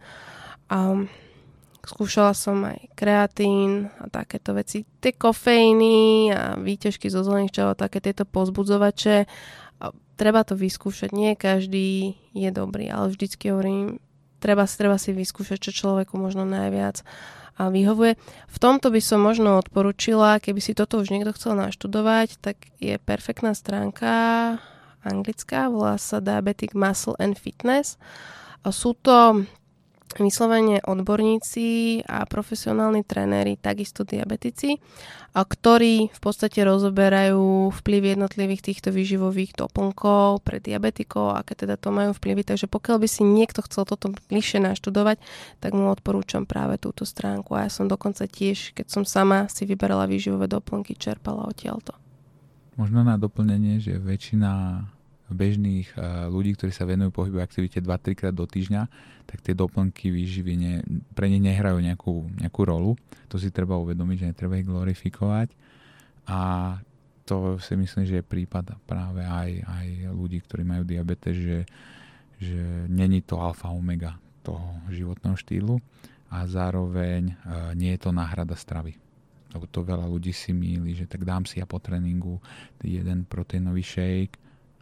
Skúšala som aj kreatín a takéto veci. Tie kofeíny a výťažky zo zelených čajov, také tieto pozbudzovače. Treba to vyskúšať. Nie každý je dobrý, ale vždycky hovorím, treba si vyskúšať, čo človeku možno najviac vyhovuje. V tomto by som možno odporúčila, keby si toto už niekto chcel naštudovať, tak je perfektná stránka anglická, volá sa Diabetic Muscle and Fitness. Sú to vyslovene odborníci a profesionálni tréneri, takisto diabetici, ktorí v podstate rozoberajú vplyv jednotlivých týchto výživových doplnkov pre diabetikov, aké teda to majú vplyvy. Takže pokiaľ by si niekto chcel toto bližšie naštudovať, tak mu odporúčam práve túto stránku. A ja som dokonca tiež, keď som sama si vyberala výživové doplnky, čerpala odtiaľto. Možno na doplnenie, že väčšina bežných ľudí, ktorí sa venujú pohybovej aktivite 2-3 krát do týždňa, tak tie doplnky výživy pre ne nehrajú nejakú rolu. To si treba uvedomiť, že netreba ich glorifikovať. A to si myslím, že je prípad práve aj ľudí, ktorí majú diabetes, že není to alfa omega toho životného štýlu a zároveň nie je to náhrada stravy. Lebo to veľa ľudí si mýli, že tak dám si ja po tréningu jeden proteínový shake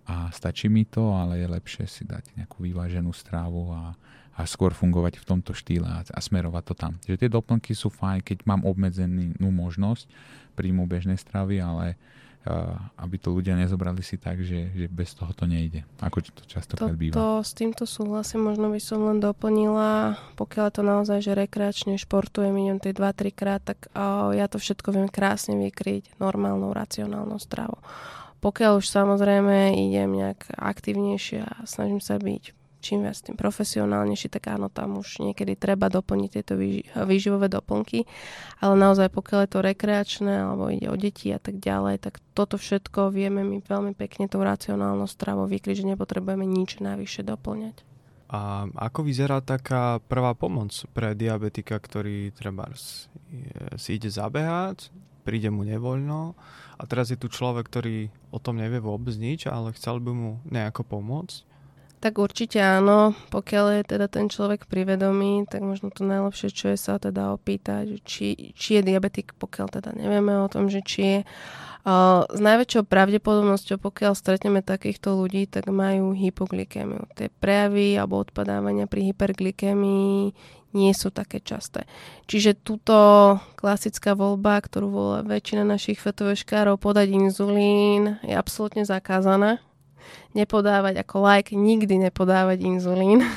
a stačí mi to, ale je lepšie si dať nejakú vyváženú strávu a skôr fungovať v tomto štýle a smerovať to tam. Že tie doplnky sú fajn, keď mám obmedzenú možnosť príjmu bežnej stravy, ale aby to ľudia nezobrali si tak, že bez toho to nejde. Ako to častokrát býva. S týmto súhlasím, možno by som len doplnila, pokiaľ to naozaj, že rekreačne športujem, idem tie 2-3 krát, tak ja to všetko viem krásne vykryť normálnou, racionálnou stravou. Pokiaľ už samozrejme idem nejak aktivnejšie a snažím sa byť čím viac tým profesionálnejší, tak áno, tam už niekedy treba doplniť tieto výživové doplnky, ale naozaj pokiaľ je to rekreačné alebo ide o deti a tak ďalej, tak toto všetko vieme my veľmi pekne tou racionálnou stravou vykryť, že nepotrebujeme nič navyše doplňať. A ako vyzerá taká prvá pomoc pre diabetika, ktorý treba si ide zabehať, príde mu nevoľno a teraz je tu človek, ktorý o tom nevie vôbec nič, ale chcel by mu nejako pomôcť? Tak určite áno, pokiaľ je teda ten človek pri vedomí, tak možno to najlepšie, čo je sa teda opýtať, či je diabetik, pokiaľ teda nevieme o tom, že či je. S najväčšou pravdepodobnosťou, pokiaľ stretneme takýchto ľudí, tak majú hypoglykémiu. Tie prejavy alebo odpadávania pri hyperglykémii nie sú také časté. Čiže túto klasická voľba, ktorú volá väčšina našich fetoveškárov, podať inzulín, je absolútne zakázaná. Nepodávať ako laik, nikdy nepodávať inzulín.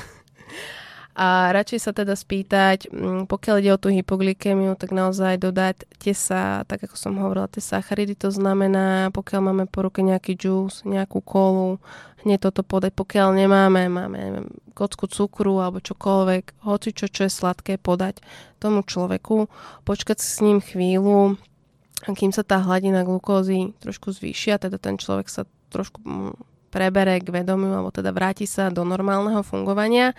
A radšej sa teda spýtať, pokiaľ ide o tú hypoglykémiu, tak naozaj dodať tak ako som hovorila, tie sacharidy, to znamená, pokiaľ máme po ruke nejaký džús, nejakú kolu, hneď toto podať. Pokiaľ máme kocku cukru alebo čokoľvek, hoci čo je sladké, podať tomu človeku, počkať s ním chvíľu, kým sa tá hladina glukózy trošku zvýšia, teda ten človek sa trošku prebere k vedomiu, alebo teda vráti sa do normálneho fungovania.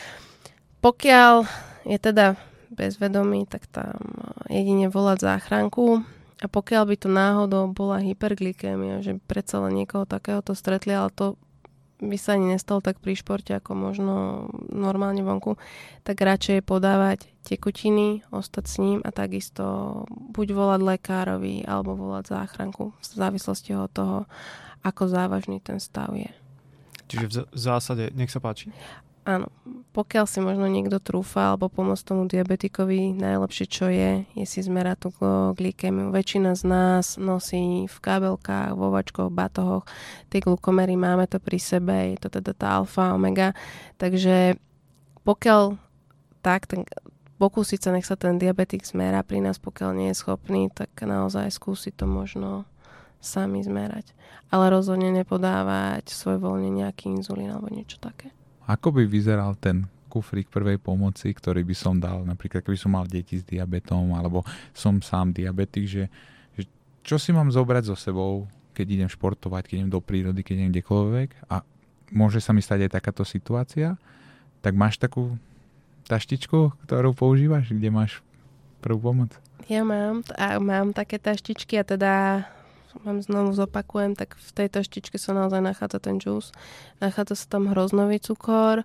Pokiaľ je teda bezvedomý, tak tam jedine volať záchranku. A pokiaľ by to náhodou bola hyperglykémia, že predsa len niekoho takéhoto stretli, ale to by sa ani nestalo tak pri športe, ako možno normálne vonku, tak radšej podávať tekutiny, ostať s ním a takisto buď volať lekárovi, alebo volať záchranku v závislosti od toho, ako závažný ten stav je. Čiže v zásade, nech sa páči. Áno, pokiaľ si možno niekto trúfa alebo pomôcť tomu diabetikovi, najlepšie čo je si zmerať tú glykémiu. Väčšina z nás nosí v kabelkách, vo vačkoch, batohoch tie glukomery, máme to pri sebe, je to teda tá alfa, omega. Takže pokiaľ tak, pokúsiť sa, nech sa ten diabetik zmerá pri nás, pokiaľ nie je schopný, tak naozaj skúsiť to možno sami zmerať. Ale rozhodne nepodávať svojvoľne nejaký inzulín alebo niečo také. Ako by vyzeral ten kufrík prvej pomoci, ktorý by som dal, napríklad keby som mal deti s diabetom, alebo som sám diabetik, že čo si mám zobrať so sebou, keď idem športovať, keď idem do prírody, keď idem kdekoľvek a môže sa mi stať aj takáto situácia, tak máš takú taštičku, ktorú používaš, kde máš prvú pomoc? Ja mám také taštičky a teda znovu zopakujem, tak v tej taštičke sa naozaj nachádza ten džús. Nachádza sa tam hroznový cukor,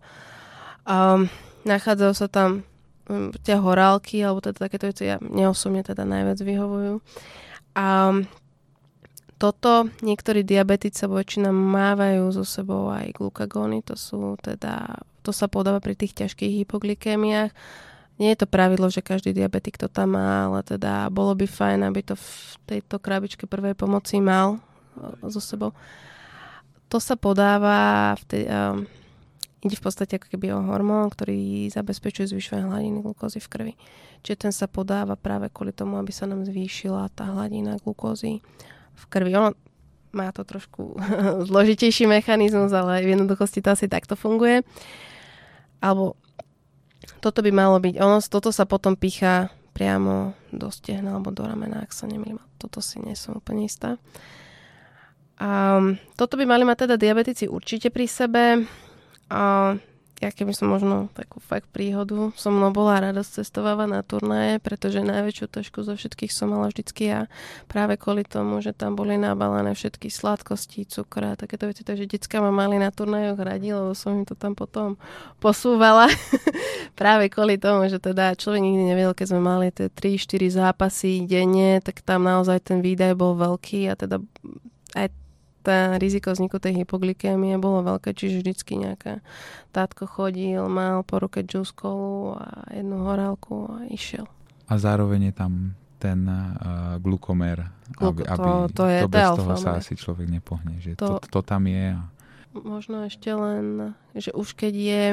nachádzajú sa tam tie horálky, alebo teda takéto veci, mne osobne teda najviac vyhovujú. A toto niektorí diabetici väčšina mávajú so sebou aj glukagóny, to sa podáva pri tých ťažkých hypoglykémiách. Nie je to pravidlo, že každý diabetik to tam má, ale teda bolo by fajn, aby to v tejto krabičke prvej pomoci mal so sebou. To sa podáva, ide v podstate ako keby o hormón, ktorý zabezpečuje zvyšovanie hladiny glukózy v krvi. Čiže ten sa podáva práve kvôli tomu, aby sa nám zvýšila tá hladina glukózy v krvi. Ono má to trošku zložitejší mechanizmus, ale v jednoduchosti to asi takto funguje. Alebo toto by malo byť, toto sa potom pícha priamo do stehna alebo do ramena, ak sa nemýlim. Toto si nie som úplne istá. A toto by mali mať teda diabetici určite pri sebe. A ja keby som možno takú fakt príhodu, som mnou bola radosť cestovávať na turnaje, pretože najväčšiu tašku zo všetkých som mala vždycky ja. Práve kvôli tomu, že tam boli nabalené všetky sladkosti, cukor a takéto veci. Takže decká ma mali na turnajoch radi, lebo som im to tam potom posúvala. Práve kvôli tomu, že teda človek nikdy nevedel, keď sme mali tie 3-4 zápasy denne, tak tam naozaj ten výdaj bol veľký a teda aj tá riziko vzniku tej hypoglykémie bolo veľké, čiže vždycky nejaká tátko chodil, mal po ruke juice colu a jednu horálku a išiel. A zároveň je tam ten glukomér, aby to je bez alfa, toho sa asi človek nepohne. Že to tam je. Možno ešte len, že už keď je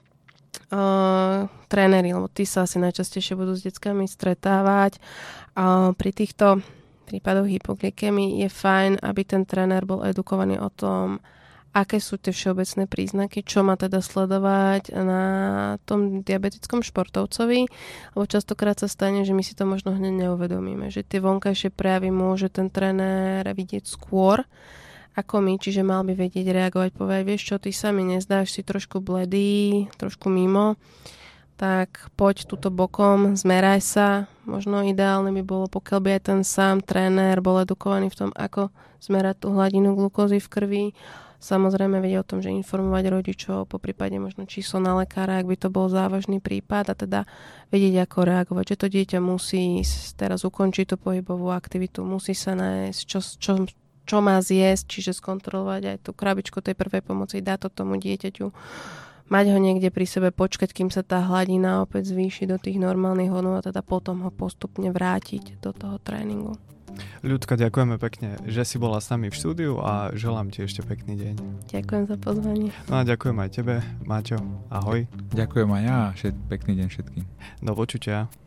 tréneri, lebo tí sa asi najčastejšie budú s deckami stretávať. Pri týchto prípadoch hypoglykémie je fajn, aby ten tréner bol edukovaný o tom, aké sú tie všeobecné príznaky, čo má teda sledovať na tom diabetickom športovcovi, lebo častokrát sa stane, že my si to možno hneď neuvedomíme, že tie vonkajšie prejavy môže ten tréner vidieť skôr ako my, čiže mal by vedieť reagovať, povedať, vieš čo, ty sa mi nezdáš, si trošku bledý, trošku mimo, tak poď tuto bokom, zmeraj sa. Možno ideálne by bolo, pokiaľ by aj ten sám tréner bol edukovaný v tom, ako zmerať tú hladinu glukózy v krvi. Samozrejme vedieť o tom, že informovať rodičov, poprípade možno číslo na lekára, ak by to bol závažný prípad, a teda vedieť, ako reagovať. Že to dieťa musí teraz ukončiť tú pohybovú aktivitu, musí sa nájsť, čo má zjesť, čiže skontrolovať aj tú krabičku tej prvej pomoci, dať to tomu dieťaťu, mať ho niekde pri sebe, počkať, kým sa tá hladina opäť zvýši do tých normálnych hodnôt a teda potom ho postupne vrátiť do toho tréningu. Ľudka, ďakujeme pekne, že si bola s nami v štúdiu a želám ti ešte pekný deň. Ďakujem za pozvanie. No a ďakujem aj tebe, Maťo. Ahoj. Ďakujem aj ja a pekný deň všetkým. Do počutia.